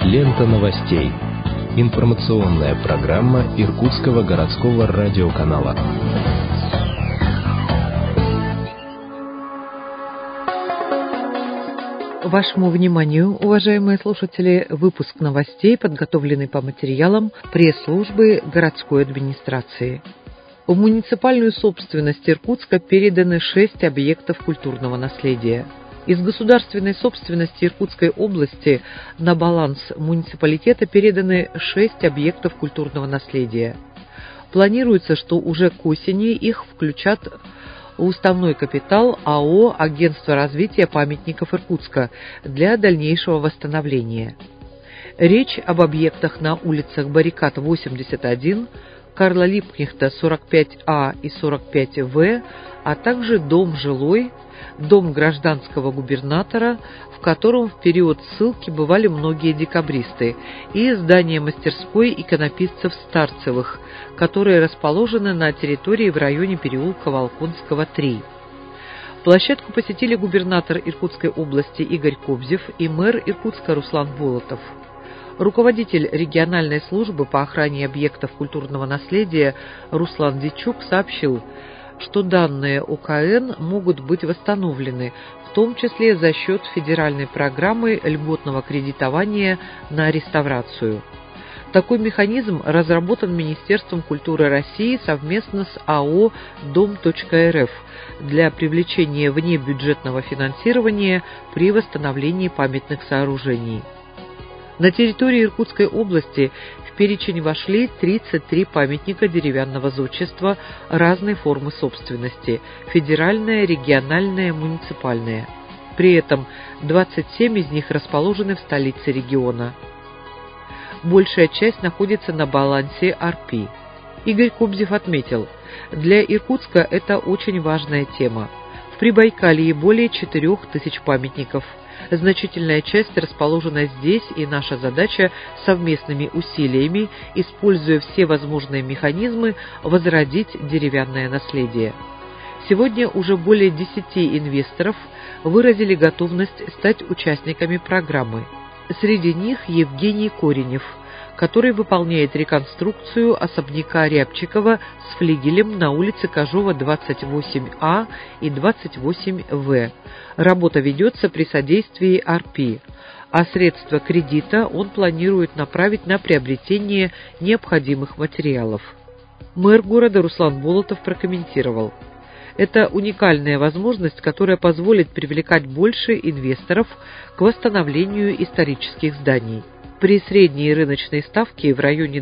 Лента новостей. Информационная программа Иркутского городского радиоканала. Вашему вниманию, уважаемые слушатели, выпуск новостей, подготовленный по материалам пресс-службы городской администрации. В муниципальную собственность Иркутска переданы 6 объектов культурного наследия. Из государственной собственности Иркутской области на баланс муниципалитета переданы 6 объектов культурного наследия. Планируется, что уже к осени их включат в уставной капитал АО «Агентство развития памятников Иркутска» для дальнейшего восстановления. Речь об объектах на улицах Баррикад 81, Карла Липкнехта 45А и 45В, а также дом жилой, дом гражданского губернатора, в котором в период ссылки бывали многие декабристы, и здание мастерской иконописцев Старцевых, которые расположены на территории в районе переулка Волконского, 3. Площадку посетили губернатор Иркутской области Игорь Кобзев и мэр Иркутска Руслан Болотов. Руководитель региональной службы по охране объектов культурного наследия Руслан Дичук сообщил, что данные ОКН могут быть восстановлены, в том числе за счет федеральной программы льготного кредитования на реставрацию. Такой механизм разработан Министерством культуры России совместно с АО «Дом.РФ» для привлечения внебюджетного финансирования при восстановлении памятных сооружений. На территории Иркутской области в перечень вошли 33 памятника деревянного зодчества разной формы собственности – федеральная, региональная, муниципальная. При этом 27 из них расположены в столице региона. Большая часть находится на балансе АРПИ. Игорь Кобзев отметил, для Иркутска это очень важная тема. В Прибайкалье более 4000 памятников. Значительная часть расположена здесь, и наша задача совместными усилиями, используя все возможные механизмы, возродить деревянное наследие. Сегодня уже более 10 инвесторов выразили готовность стать участниками программы. Среди них Евгений Коренев, который выполняет реконструкцию особняка Рябчикова с флигелем на улице Кожова 28А и 28В. Работа ведется при содействии АРПИ, а средства кредита он планирует направить на приобретение необходимых материалов. Мэр города Руслан Болотов прокомментировал: это уникальная возможность, которая позволит привлекать больше инвесторов к восстановлению исторических зданий. При средней рыночной ставке в районе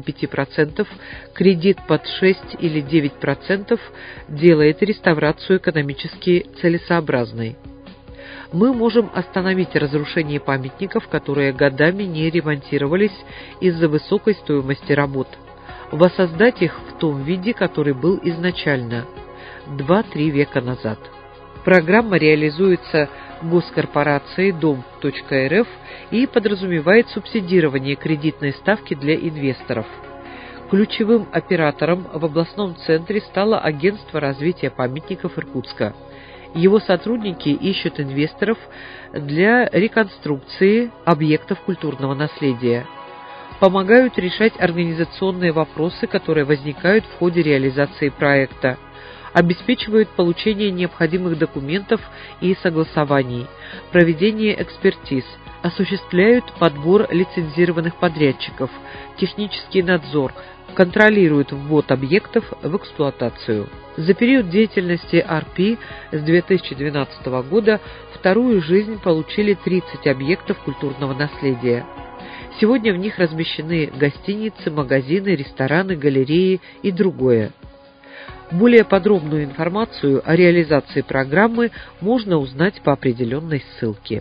25% кредит под 6 или 9% делает реставрацию экономически целесообразной. Мы можем остановить разрушение памятников, которые годами не ремонтировались из-за высокой стоимости работ, воссоздать их в том виде, который был изначально, 2-3 века назад. Программа реализуется госкорпорацией Дом.РФ и подразумевает субсидирование кредитной ставки для инвесторов. Ключевым оператором в областном центре стало Агентство развития памятников Иркутска. Его сотрудники ищут инвесторов для реконструкции объектов культурного наследия, помогают решать организационные вопросы, которые возникают в ходе реализации проекта, обеспечивают получение необходимых документов и согласований, проведение экспертиз, осуществляют подбор лицензированных подрядчиков, технический надзор, контролируют ввод объектов в эксплуатацию. За период деятельности АРПИ с 2012 года вторую жизнь получили 30 объектов культурного наследия. Сегодня в них размещены гостиницы, магазины, рестораны, галереи и другое. Более подробную информацию о реализации программы можно узнать по определенной ссылке.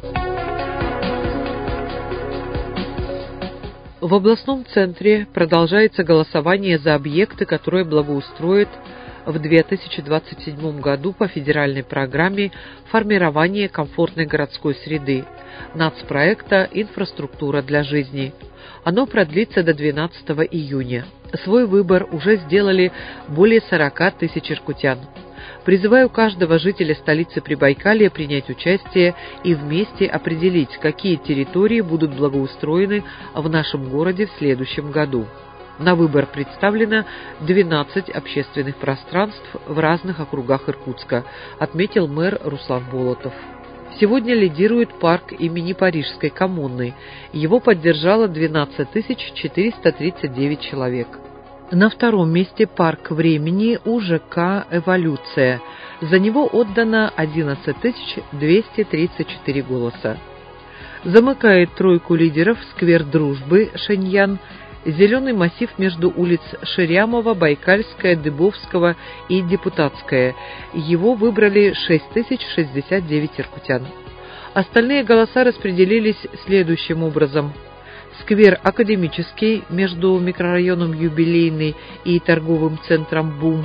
В областном центре продолжается голосование за объекты, которые благоустроят в 2027 году по федеральной программе формирования комфортной городской среды нацпроекта «Инфраструктура для жизни». Оно продлится до 12 июня. Свой выбор уже сделали более 40 тысяч иркутян. Призываю каждого жителя столицы Прибайкалья принять участие и вместе определить, какие территории будут благоустроены в нашем городе в следующем году. На выбор представлено 12 общественных пространств в разных округах Иркутска, отметил мэр Руслан Болотов. Сегодня лидирует парк имени Парижской коммуны. Его поддержало 12 439 человек. На втором месте парк времени УЖК «Эволюция». За него отдано 11 234 голоса. Замыкает тройку лидеров сквер Дружбы Шеньян, зеленый массив между улиц Ширямова, Байкальская, Дыбовского и Депутатская. Его выбрали 6069 иркутян. Остальные голоса распределились следующим образом. Сквер Академический между микрорайоном Юбилейный и торговым центром БУМ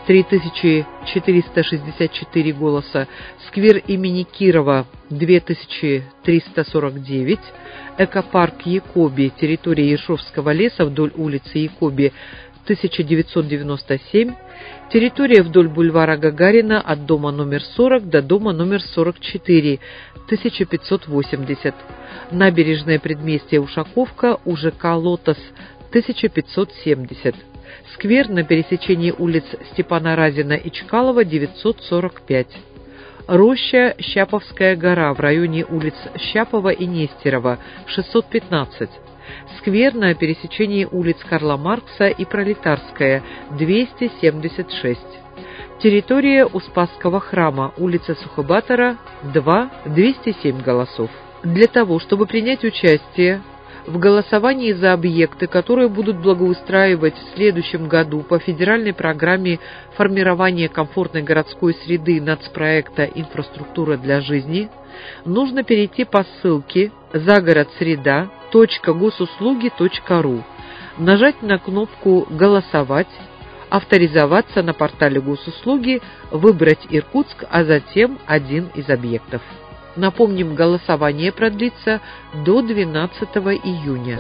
3464 голоса, сквер имени Кирова 2349, экопарк Якоби, территория Ершовского леса вдоль улицы Якоби 1997, территория вдоль бульвара Гагарина от дома номер 40 до дома номер 44 1580, набережное предместье Ушаковка, УЖК «Лотос» 1570, сквер на пересечении улиц Степана Разина и Чкалова 945, роща Щаповская гора в районе улиц Щапова и Нестерова 615, сквер на пересечении улиц Карла Маркса и Пролетарская 276, территория у Спасского храма, улица Сухобатора 2, 207 голосов. Для того, чтобы принять участие в голосовании за объекты, которые будут благоустраивать в следующем году по федеральной программе формирования комфортной городской среды нацпроекта «Инфраструктура для жизни», нужно перейти по ссылке загородсреда.госуслуги.ру, нажать на кнопку «Голосовать», авторизоваться на портале Госуслуги, выбрать Иркутск, а затем один из объектов. Напомним, голосование продлится до 12 июня.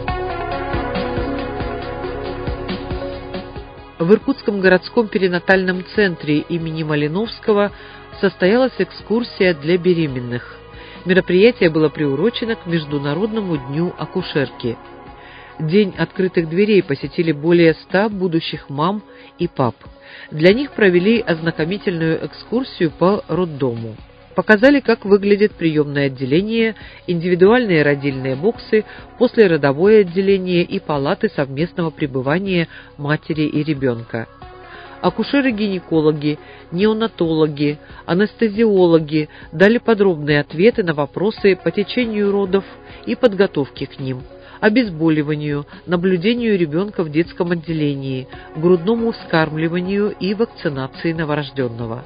В Иркутском городском перинатальном центре имени Малиновского состоялась экскурсия для беременных. Мероприятие было приурочено к Международному дню акушерки. День открытых дверей посетили более 100 будущих мам и пап. Для них провели ознакомительную экскурсию по роддому. Показали, как выглядит приемное отделение, индивидуальные родильные боксы, послеродовое отделение и палаты совместного пребывания матери и ребенка. Акушеры-гинекологи, неонатологи, анестезиологи дали подробные ответы на вопросы по течению родов и подготовке к ним, обезболиванию, наблюдению ребенка в детском отделении, грудному вскармливанию и вакцинации новорожденного.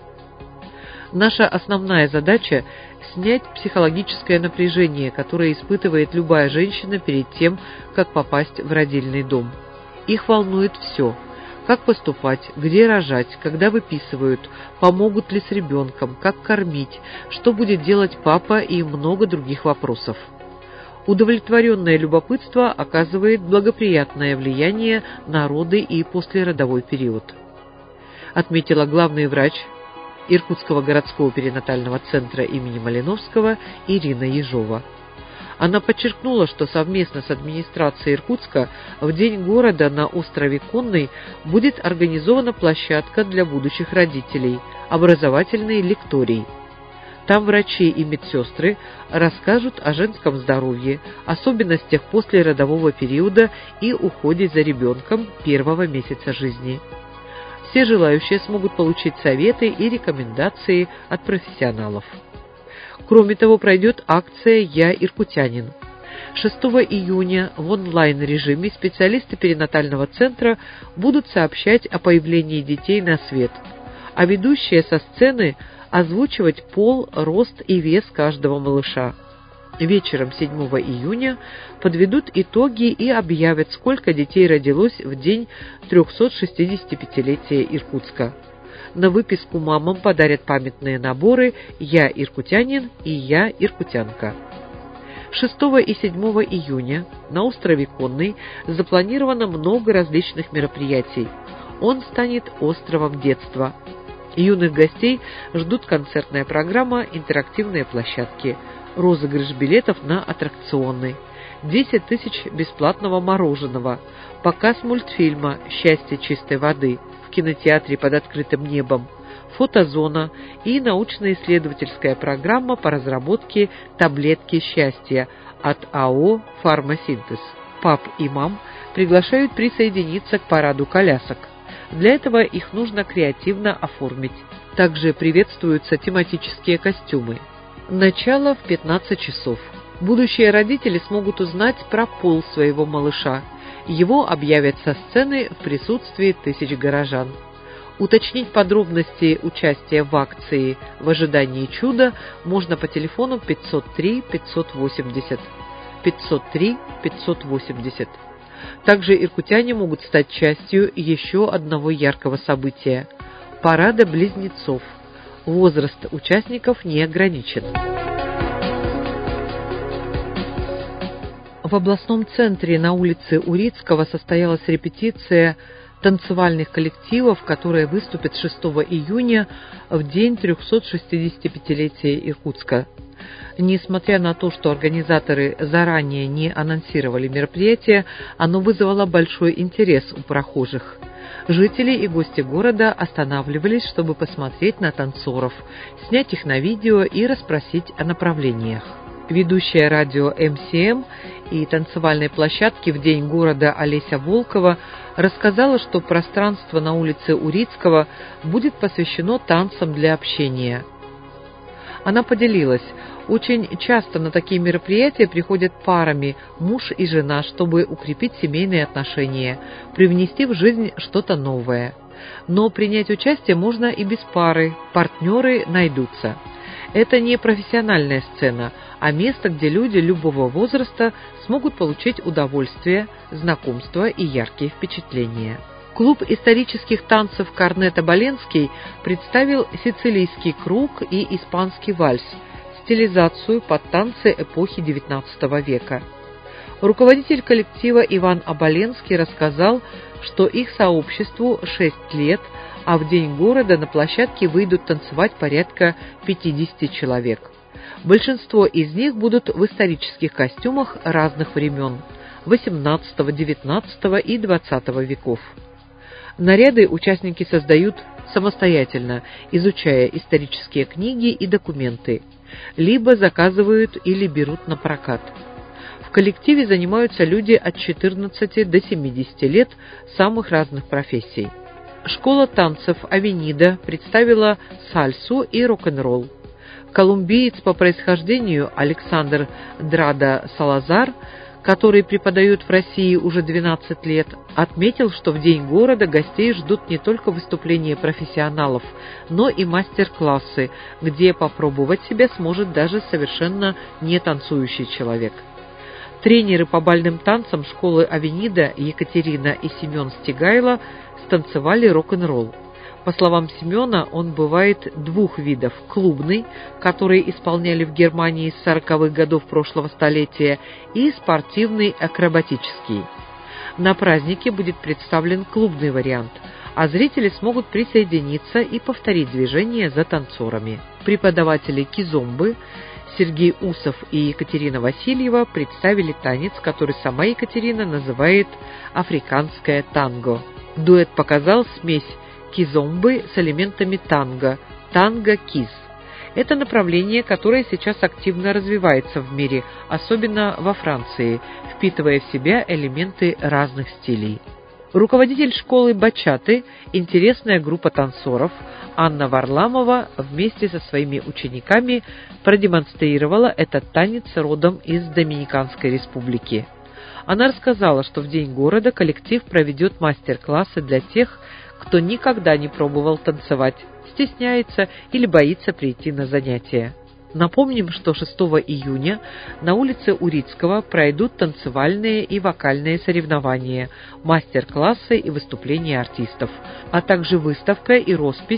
Наша основная задача – снять психологическое напряжение, которое испытывает любая женщина перед тем, как попасть в родильный дом. Их волнует все – как поступать, где рожать, когда выписывают, помогут ли с ребенком, как кормить, что будет делать папа и много других вопросов. Удовлетворенное любопытство оказывает благоприятное влияние на роды и послеродовой период, отметила главный врач Иркутского городского перинатального центра имени Малиновского Ирина Ежова. Она подчеркнула, что совместно с администрацией Иркутска в День города на острове Конный будет организована площадка для будущих родителей, образовательный лекторий. Там врачи и медсестры расскажут о женском здоровье, особенностях послеродового периода и уходе за ребенком первого месяца жизни. Все желающие смогут получить советы и рекомендации от профессионалов. Кроме того, пройдет акция «Я иркутянин». 6 июня в онлайн-режиме специалисты перинатального центра будут сообщать о появлении детей на свет, а ведущие со сцены озвучивать пол, рост и вес каждого малыша. Вечером 7 июня подведут итоги и объявят, сколько детей родилось в день 365-летия Иркутска. На выписку мамам подарят памятные наборы «Я иркутянин» и «Я иркутянка». 6 и 7 июня на острове Конный запланировано много различных мероприятий. Он станет островом детства. Юных гостей ждут концертная программа, интерактивные площадки, розыгрыш билетов на аттракционы, 10 тысяч бесплатного мороженого, показ мультфильма «Счастье чистой воды» в кинотеатре под открытым небом, фотозона и научно-исследовательская программа по разработке таблетки счастья от АО «Фармасинтез». Пап и мам приглашают присоединиться к параду колясок. Для этого их нужно креативно оформить. Также приветствуются тематические костюмы. Начало в 15 часов. Будущие родители смогут узнать про пол своего малыша. Его объявят со сцены в присутствии тысяч горожан. Уточнить подробности участия в акции «В ожидании чуда» можно по телефону 503 580. 503 580. Также иркутяне могут стать частью еще одного яркого события – парада близнецов. Возраст участников не ограничен. В областном центре на улице Урицкого состоялась репетиция танцевальных коллективов, которые выступят 6 июня в день 365-летия Иркутска. Несмотря на то, что организаторы заранее не анонсировали мероприятие, оно вызвало большой интерес у прохожих. Жители и гости города останавливались, чтобы посмотреть на танцоров, снять их на видео и расспросить о направлениях. Ведущая радио МСМ и танцевальной площадки в День города Олеся Волкова рассказала, что пространство на улице Урицкого будет посвящено танцам для общения. Она поделилась: очень часто на такие мероприятия приходят парами муж и жена, чтобы укрепить семейные отношения, привнести в жизнь что-то новое. Но принять участие можно и без пары, партнеры найдутся. Это не профессиональная сцена, а место, где люди любого возраста смогут получить удовольствие, знакомство и яркие впечатления. Клуб исторических танцев «Корнет-Оболенский» представил сицилийский круг и испанский вальс, стилизацию под танцы эпохи XIX века. Руководитель коллектива Иван Оболенский рассказал, что их сообществу 6 лет, а в День города на площадке выйдут танцевать порядка 50 человек. Большинство из них будут в исторических костюмах разных времен – XVIII, XIX и XX веков. Наряды участники создают самостоятельно, изучая исторические книги и документы, либо заказывают или берут на прокат. В коллективе занимаются люди от 14 до 70 лет самых разных профессий. Школа танцев «Авенида» представила сальсу и рок-н-ролл. Колумбиец по происхождению Александр Драдо Салазар, который преподает в России уже 12 лет, отметил, что в День города гостей ждут не только выступления профессионалов, но и мастер-классы, где попробовать себя сможет даже совершенно не танцующий человек. Тренеры по бальным танцам школы «Авенида» Екатерина и Семен Стигайло станцевали рок-н-ролл. По словам Семена, он бывает двух видов: клубный, который исполняли в Германии с 40-х годов прошлого столетия, и спортивный акробатический. На празднике будет представлен клубный вариант, а зрители смогут присоединиться и повторить движения за танцорами. Преподаватели кизомбы Сергей Усов и Екатерина Васильева представили танец, который сама Екатерина называет «африканское танго». Дуэт показал смесь кизомбы с элементами танго, танго-киз. Это направление, которое сейчас активно развивается в мире, особенно во Франции, впитывая в себя элементы разных стилей. Руководитель школы бачаты, интересная группа танцоров, Анна Варламова вместе со своими учениками продемонстрировала этот танец родом из Доминиканской республики. Она рассказала, что в День города коллектив проведет мастер-классы для тех, кто никогда не пробовал танцевать, стесняется или боится прийти на занятия. Напомним, что 6 июня на улице Урицкого пройдут танцевальные и вокальные соревнования, мастер-классы и выступления артистов, а также выставка и роспись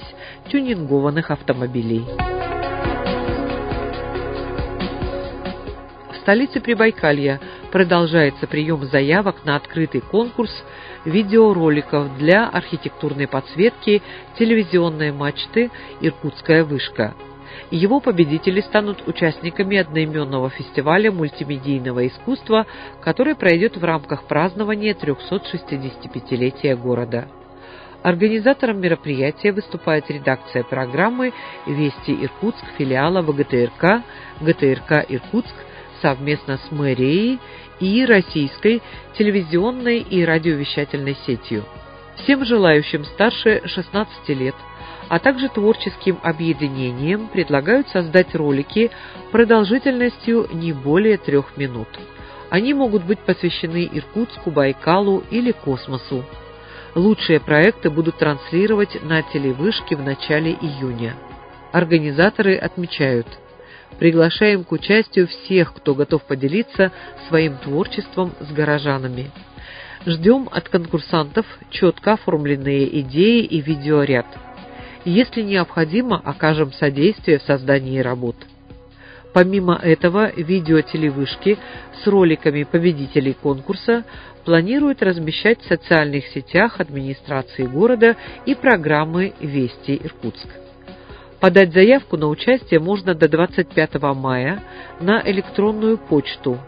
тюнингованных автомобилей. В столице Прибайкалья продолжается прием заявок на открытый конкурс видеороликов для архитектурной подсветки телевизионной мачты «Иркутская вышка». Его победители станут участниками одноименного фестиваля мультимедийного искусства, который пройдет в рамках празднования 365-летия города. Организатором мероприятия выступает редакция программы «Вести Иркутск» филиала ВГТРК ГТРК Иркутск совместно с мэрией и российской телевизионной и радиовещательной сетью. Всем желающим старше 16 лет, а также творческим объединениям предлагают создать ролики продолжительностью не более 3 минут. Они могут быть посвящены Иркутску, Байкалу или космосу. Лучшие проекты будут транслировать на телевышке в начале июня. Организаторы отмечают: приглашаем к участию всех, кто готов поделиться своим творчеством с горожанами. Ждем от конкурсантов четко оформленные идеи и видеоряд. Если необходимо, окажем содействие в создании работ. Помимо этого, видео-телевышки с роликами победителей конкурса планируют размещать в социальных сетях администрации города и программы «Вести Иркутск». Подать заявку на участие можно до 25 мая на электронную почту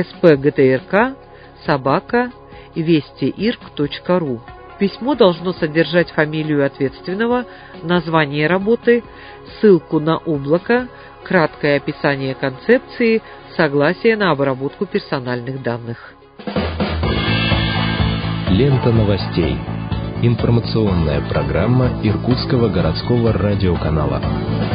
spgtrk@vestiirk.ru. Письмо должно содержать фамилию ответственного, название работы, ссылку на облако, краткое описание концепции, согласие на обработку персональных данных. Лента новостей. Информационная программа Иркутского городского радиоканала.